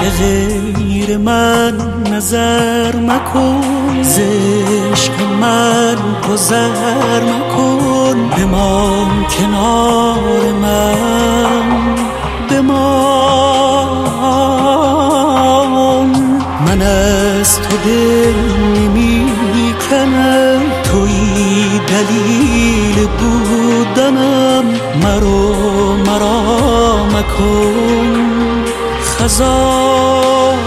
به غیر من نظر مکن، ز عشق من گذر مکن. بمان کنار من، بمان. من از تو دل نمی کنم، تویی دلیل بودنم. مرا مکن خزان.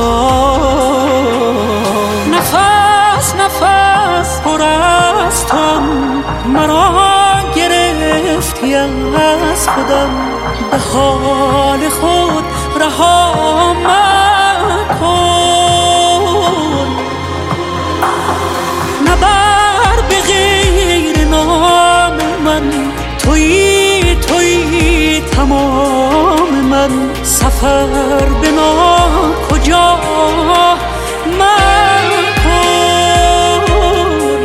نفس پر از تو، مرا گرفتی از خودم. به حال خود رها مکن. نبر به غیر نام من، تویی تمام من. سفر به کجا من کن.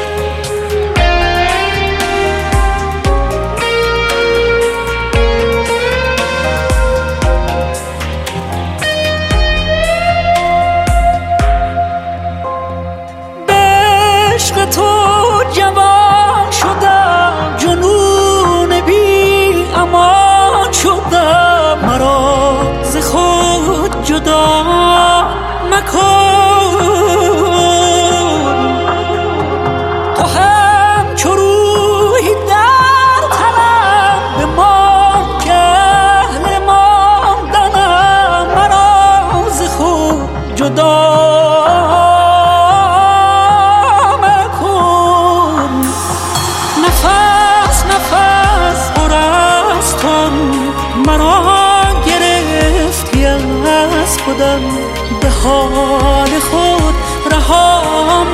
به عشق تو جوان شدم، جنون بی امان شدم. مرا ز خود جدا مکن. تو همچو روحی در تنم، بمان که اهل ماندنم. مرا ز خود جدا مکن. نفس پر از تو، مرا گرفتی از خودم. به حال خود رها